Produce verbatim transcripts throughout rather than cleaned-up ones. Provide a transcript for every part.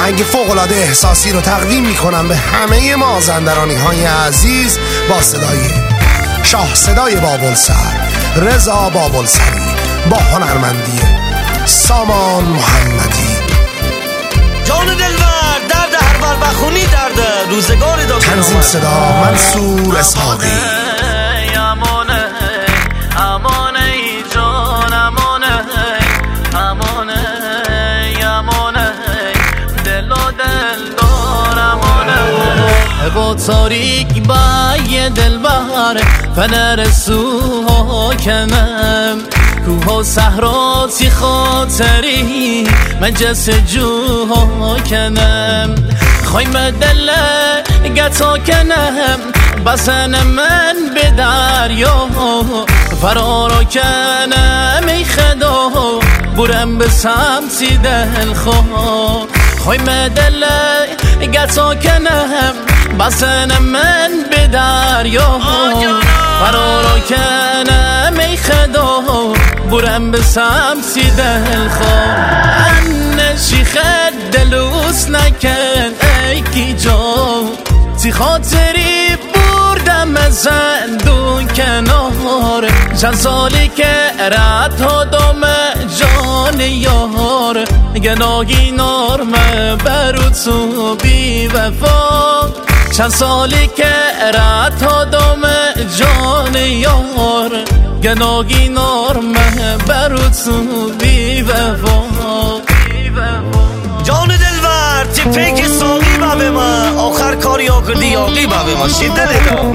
آهنگ فوق‌العاده احساسی رو تقدیم میکنم به همه مازندرانی های عزیز با صدای شاه صدای بابلسر رضا بابلسری با هنرمندی سامان محمدی. جان دلبر درد هر بر بخونی درد روزگار داد. تنظیم صدا منصور اسحاقی. امانه امانه جان امانه امانه امانه دل و دل دار امانه با تاریک با یه دلبر فنر سوها کنم کوه و صحراتی خاطری مجلس جوها کنم خوایم دل گتا کنم بسن من به دریا فرارا کنم ای خدا برم به سمتی دل خواه خوایم دل گتا کنم بسن من به دریا فرارا کنم ای خدا برم به سمتی دل خواه انشی خد دلوس نکن ای کی جا تی خاطری بردم از زندون کنار چند سالی که رد ها دام جان یار گناهی نارمه برو تو بی وفا چند سالی که رد ها دام جان یار گناهی نارمه برو تو بی وفا. جان دلبر تی پیک ساقی با به ما آخر کاری ها کردی یاقی با به ما شده دیدا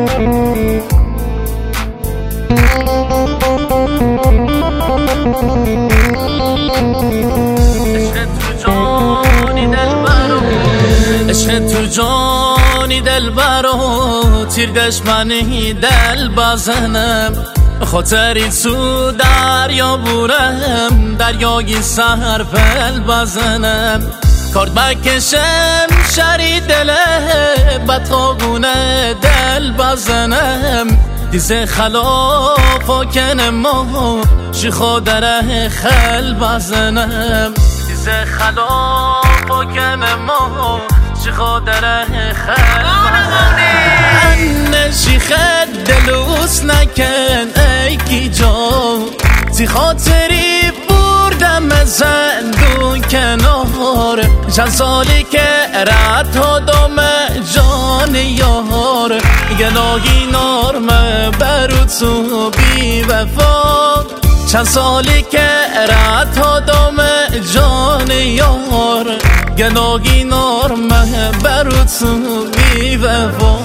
عشق تو جانی دلبرو تیر دشمنی دل بزنم خاطری تو دریا بورم دریایی سر پل بزنم کارد بکشم شری دله بطاقونه دل بزنم دیزه خلاف کنم ما شی خودره خل بزنم دیزه خلاف کنم ما شی خودره خل بزنم انشی خد دلوس نکن ای کی جا تی خاطری بردم از زندون کنار چند سالی که رد ها دام جان یار گناهی نارمه برو تو بی وفا چند سالی که رد ها دام جان یار گناهی نارمه برو تو بی وفا.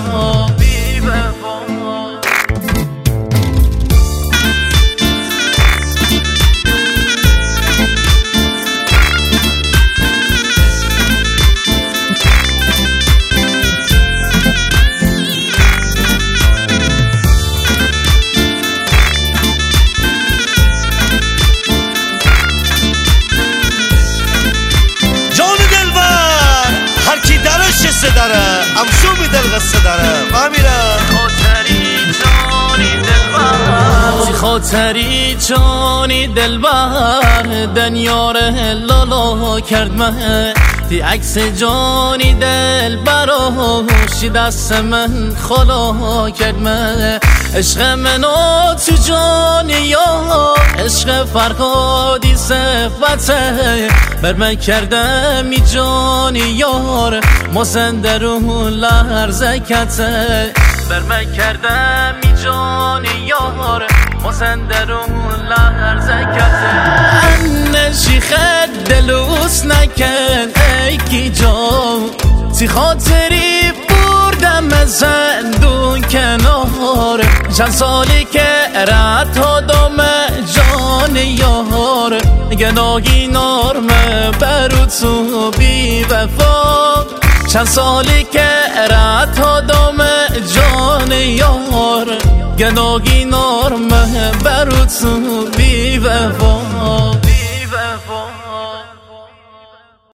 قصه داره امشو می دل قصه داره مامیره خاطری جانی دلبر تی خاطری جانی دلبر دنیار لالا کرد من تی عکس جانی دلبر شی دست من خلا کرد من عشق منو تو جانی یا عشق فرهادی صفته بر من کردم ای جانی یار مازندرون لرزه کته بر من کردم ای جانی یار مازندرون لرزه کته انشی خد دلوس نکن ای کی جا تی خاطری بردم از زندون کنار چند سالی که رد ها دام جان یار گناهی نارمه برو تو بی وفا چند سالی که رد ها دام جان یار گناهی نارمه برو تو بی وفا.